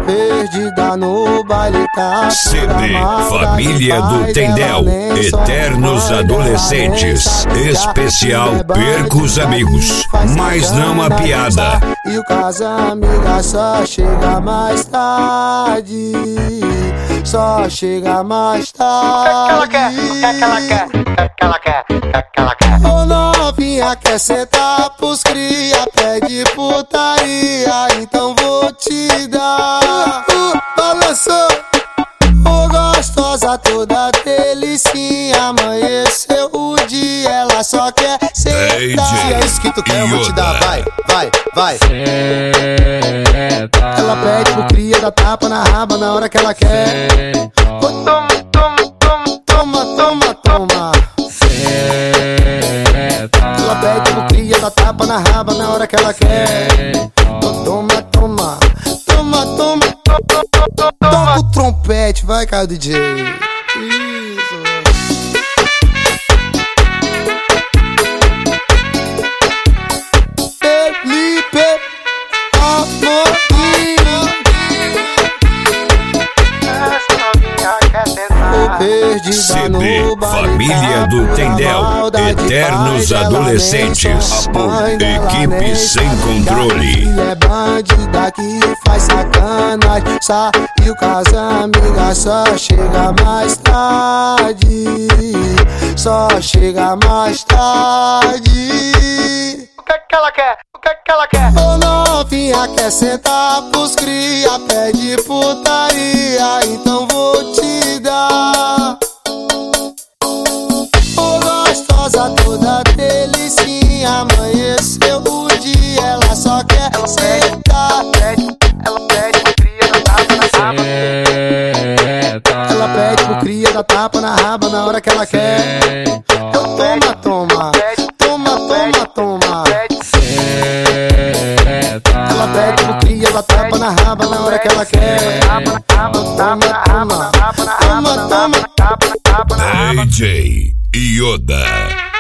Perdida no baile tá CD Família do Tendel, Eternos Adolescentes. Especial Perca os Amigos, mas não a piada. E o casa amiga só chega mais tarde. Só chega mais tarde. O que ela quer? O que ela quer? Ô novinha quer sentar pros cria, pede putaria, então vou te dar. Balançou, ô gostosa toda delicinha, amanheceu o dia, ela só quer sentar. Se é isso que tu quer, eu vou te dar, vai. Ela pede pro cria, dá tapa na raba na hora que ela quer. Toma. Ela pede pro cria, dá tapa na raba na hora que ela quer. Toma. Toca o trompete, vai, cara, DJ. Isso. Felipe Amorim. CD Família do Tendel, Eternos Adolescentes. Equipe sem controle. É bandida que faz sacanagem. Saiu com as amigas, só chega mais tarde. Só chega mais tarde. O que ela quer? O que ela quer? Ô novinha quer sentar pros cria, pede putaria, então vou te dar. Ô gostosa toda delicinha, amanheceu o dia, ela só quer sentar. Ela pede pro cria, dá tapa na raba. Ela pede pro cria, dá tapa na raba na hora que ela quer. Toma. Ela pede pro cria, dá tapa na raba na hora que ela quer. Toma. DJ Yoda.